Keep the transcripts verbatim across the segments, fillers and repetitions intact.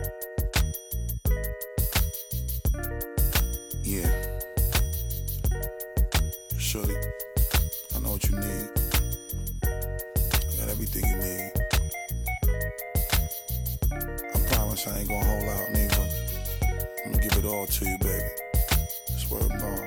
Yeah. Shorty, I know what you need. I got everything you need. I promise I ain't gonna hold out neither. I'm gonna give it all to you, baby. Swear to God.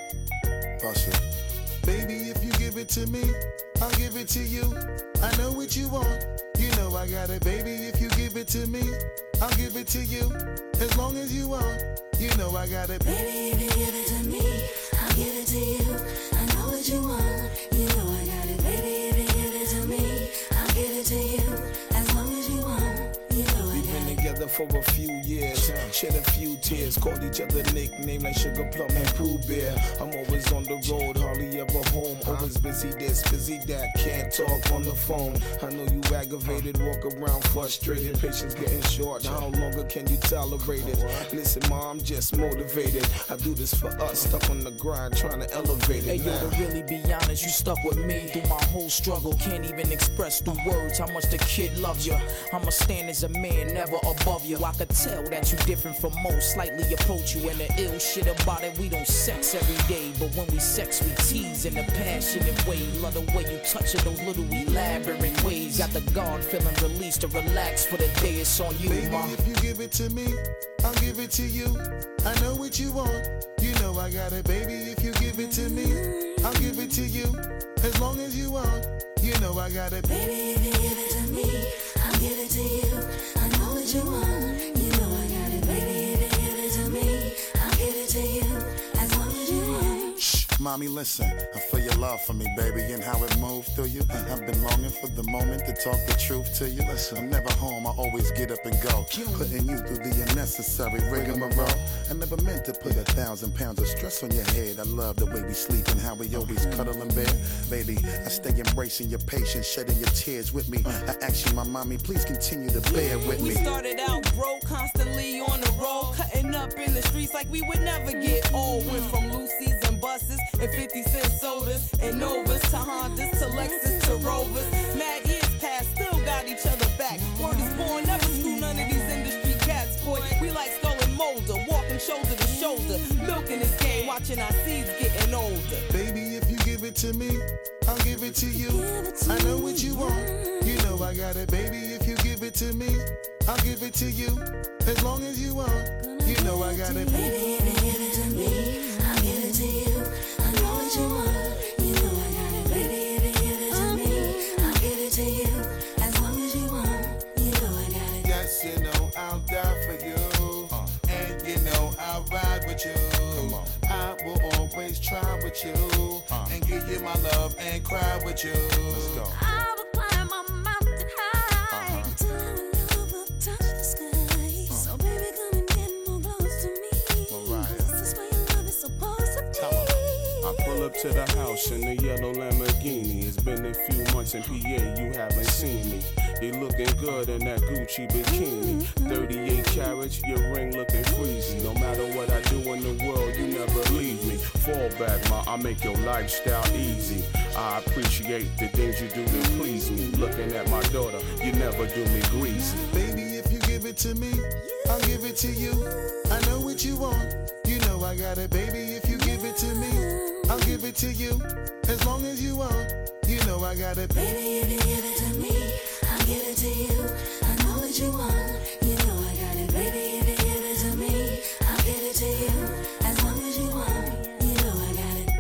Bust it. Baby, if you give it to me, I'll give it to you. I know what you want. You know I got it, baby. If you give it to me, I'll give it to you. As long as you want. You know I got it. Baby, if you give it to me, I'll give it to you. I know what you want. You know I got it. Baby, if you give it to me, I'll give it to you. As long as you want. You know I We've got been it. together for a few years, shed a few tears, called each other nicknames like Sugar Plum and Pooh Bear. I'm always on the road, hardly ever home. Always busy this, busy that, can't talk on the phone. I know you aggravated, walk around frustrated, patience getting short. How longer can you tolerate it? Listen, ma, I'm just motivated. I do this for us, stuck on the grind, trying to elevate it. Hey, yo, now. to really be honest, you stuck with me through my whole struggle. Can't even express through words how much the kid loves you. I'ma stand as a man, never above you. I could tell that you different from most, slightly approach you. And the ill shit about it, we don't sex every day, but when we sex, we tease in a passionate way. Love the way you touch it, those little elaborate ways. Got the guard feeling released to relax for the day. It's on you, Baby, ma. if you give it to me, I'll give it to you. I know what you want. You know I got it, baby. If you give it to me, I'll give it to you. As long as you want. You know I got it. Baby, if you give it to me, I'll give it to you. I know what you want. You know I got it. Baby, if you give it to me, I'll give it to you. As long as you want. Shh, mommy, listen. I feel your love for me, baby, and how it moved through you. I've been longing for the moment to talk the truth to you. Listen, I'm never home, I always get up and go. Putting you through the unnecessary rigmarole. I never meant to put a thousand pounds of stress on your head. I love the way we sleep and how we always cuddle in bed. Baby, I stay embracing your patience, shedding your tears with me. I ask you, my mommy, please continue to bear with We me. started out broke, constantly on the road, cutting up in the streets like we would never get old. Went from Lucy's and buses and fifty cent sodas and Novas to Hondas to Lexus to Rovers. Mad years past, still got each other back. Word is born, never screw none of these industry cats, boy. We like Skull and Molder, walking shoulder to shoulder, milking this game, watching our seeds getting older. Baby, if you give it to me, I'll give it to you. I know what you want. You know I got it, baby. If you give it to me, I'll give it to you. As long as you want. You know I got it. Baby, if you give it to me, I'll give it to you. I know what you want. You know I got it. Baby, if you give it to me, I'll give it to you. As long as you want. You know I got it. Yes, you know I'll die for you. Uh. And you know I'll ride with you. Come on. I will always try with you. Uh. And give you my love and cry with you. Let's go. I will climb a mountain high Uh-huh. till our love will touch the sky. So baby, come and get more close to me. Mariah. This is where your love is supposed to be. Tell 'em. I pull up to the house in the yellow Lamborghini. It's been a few months in P A, you haven't seen me. You looking good in that Gucci bikini. thirty-eight carats, your ring looking freezy. No matter what I do in the world, you never leave me. Fall back, ma, I make your lifestyle easy. I appreciate the things you do to please me. Looking at my daughter, you never do me greasy. Baby, if you give it to me, I'll give it to you. I know what you want. You know I got it, baby. If you give it to me, I'll give it to you. As long as you want. You know I got it. Baby, if you give it to me, I'll give it to you. I know what you want. You know I got it. Baby, if you give it to me, I'll give it to you. As long as you want. You know I got it.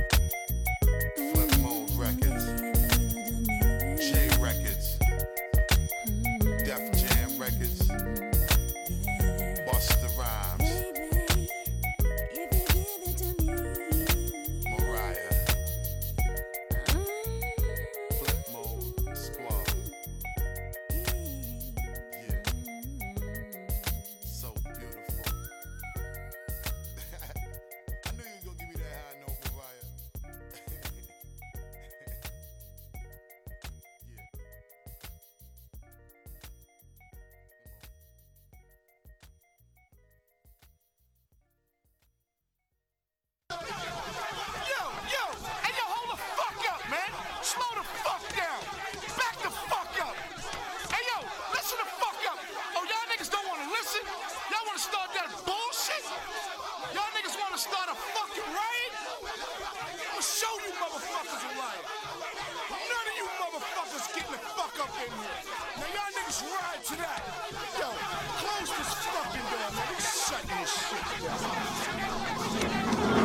Flip Mode Records, J Records, Def Jam Records, Busta Rhymes, Baby, if you give it to me, Mariah, mm, Flip Mode Squad. start a fucking riot? I'ma show you motherfuckers a riot. None of you motherfuckers getting the fuck up in here. Now y'all niggas ride to that. Yo, close this fucking door, man. We shutting this shit down.